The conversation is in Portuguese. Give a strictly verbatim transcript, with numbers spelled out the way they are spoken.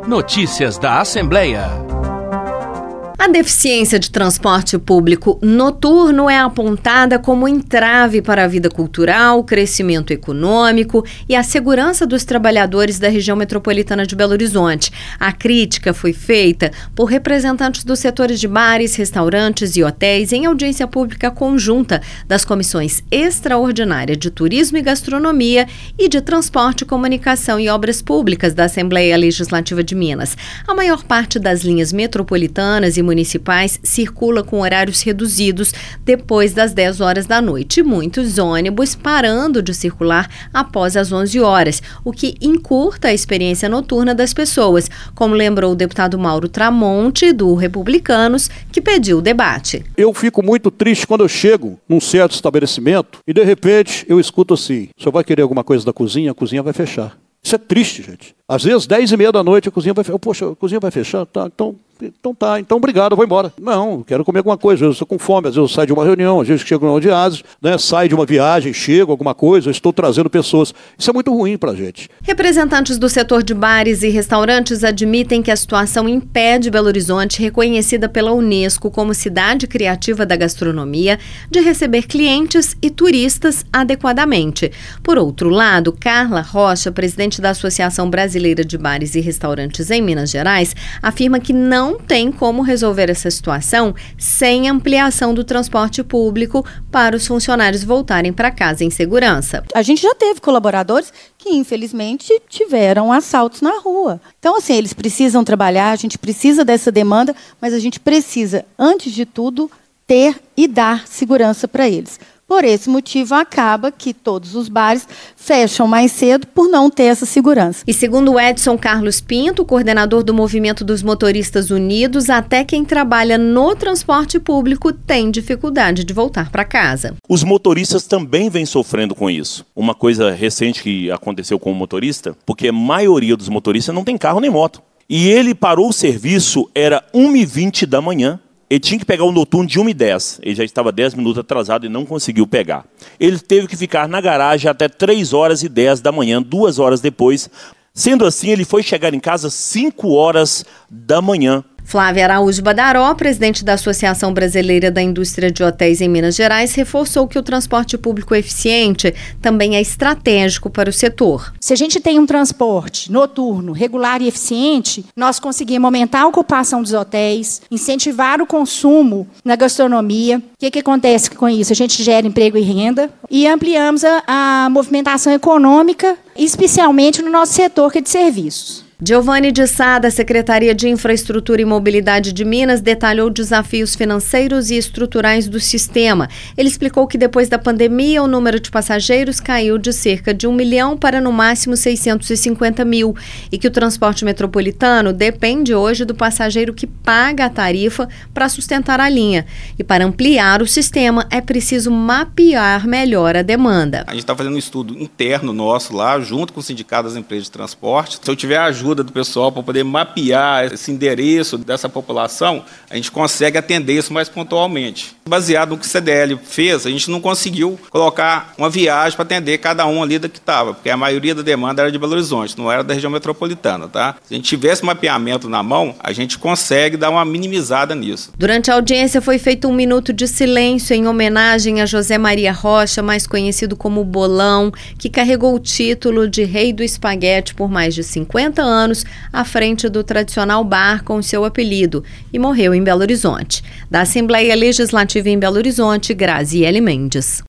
Notícias da Assembleia. A deficiência de transporte público noturno é apontada como entrave para a vida cultural, crescimento econômico e a segurança dos trabalhadores da região metropolitana de Belo Horizonte. A crítica foi feita por representantes dos setores de bares, restaurantes e hotéis em audiência pública conjunta das comissões extraordinária de Turismo e Gastronomia e de Transporte, Comunicação e Obras Públicas da Assembleia Legislativa de Minas. A maior parte das linhas metropolitanas e municipais circula com horários reduzidos depois das dez horas da noite. Muitos ônibus parando de circular após as onze horas, o que encurta a experiência noturna das pessoas, como lembrou o deputado Mauro Tramonte, do Republicanos, que pediu o debate. Eu fico muito triste quando eu chego num certo estabelecimento e, de repente, eu escuto assim: o senhor vai querer alguma coisa da cozinha? A cozinha vai fechar. Isso é triste, gente. Às vezes, dez e meia da noite, a cozinha vai fechar. Poxa, a cozinha vai fechar? Tá, então... Então tá, então obrigado, eu vou embora. Não, quero comer alguma coisa, eu estou com fome, às vezes eu saio de uma reunião, às vezes chego numa audiência, né, saio de uma viagem, chego, alguma coisa, eu estou trazendo pessoas. Isso é muito ruim pra gente. Representantes do setor de bares e restaurantes admitem que a situação impede Belo Horizonte, reconhecida pela Unesco como cidade criativa da gastronomia, de receber clientes e turistas adequadamente. Por outro lado, Carla Rocha, presidente da Associação Brasileira de Bares e Restaurantes em Minas Gerais, afirma que não Não tem como resolver essa situação sem ampliação do transporte público para os funcionários voltarem para casa em segurança. A gente já teve colaboradores que, infelizmente, tiveram assaltos na rua. Então, assim, eles precisam trabalhar, a gente precisa dessa demanda, mas a gente precisa, antes de tudo, ter e dar segurança para eles. Por esse motivo, acaba que todos os bares fecham mais cedo por não ter essa segurança. E segundo Edson Carlos Pinto, coordenador do Movimento dos Motoristas Unidos, até quem trabalha no transporte público tem dificuldade de voltar para casa. Os motoristas também vêm sofrendo com isso. Uma coisa recente que aconteceu com o motorista, porque a maioria dos motoristas não tem carro nem moto. E ele parou o serviço, era uma e vinte da manhã. Ele tinha que pegar o noturno de uma e dez. Ele já estava dez minutos atrasado e não conseguiu pegar. Ele teve que ficar na garagem até três horas e dez da manhã, duas horas depois. Sendo assim, ele foi chegar em casa cinco horas da manhã. Flávia Araújo Badaró, presidente da Associação Brasileira da Indústria de Hotéis em Minas Gerais, reforçou que o transporte público eficiente também é estratégico para o setor. Se a gente tem um transporte noturno, regular e eficiente, nós conseguimos aumentar a ocupação dos hotéis, incentivar o consumo na gastronomia. O que, que acontece com isso? A gente gera emprego e renda e ampliamos a, a movimentação econômica, especialmente no nosso setor que é de serviços. Giovanni de Sá, da Secretaria de Infraestrutura e Mobilidade de Minas, detalhou desafios financeiros e estruturais do sistema. Ele explicou que depois da pandemia o número de passageiros caiu de cerca de um milhão para no máximo seiscentos e cinquenta mil e que o transporte metropolitano depende hoje do passageiro que paga a tarifa para sustentar a linha. E para ampliar o sistema é preciso mapear melhor a demanda. A gente está fazendo um estudo interno nosso lá, junto com o Sindicato das Empresas de Transporte. Se eu tiver ajuda do pessoal para poder mapear esse endereço dessa população, a gente consegue atender isso mais pontualmente. Baseado no que o C D L fez, a gente não conseguiu colocar uma viagem para atender cada um ali da que estava, porque a maioria da demanda era de Belo Horizonte, não era da região metropolitana, tá? Se a gente tivesse mapeamento na mão, a gente consegue dar uma minimizada nisso. Durante a audiência foi feito um minuto de silêncio em homenagem a José Maria Rocha, mais conhecido como Bolão, que carregou o título de Rei do Espaguete por mais de cinquenta anos à frente do tradicional bar com seu apelido e morreu em Belo Horizonte. Da Assembleia Legislativa em Belo Horizonte, Graziele Mendes.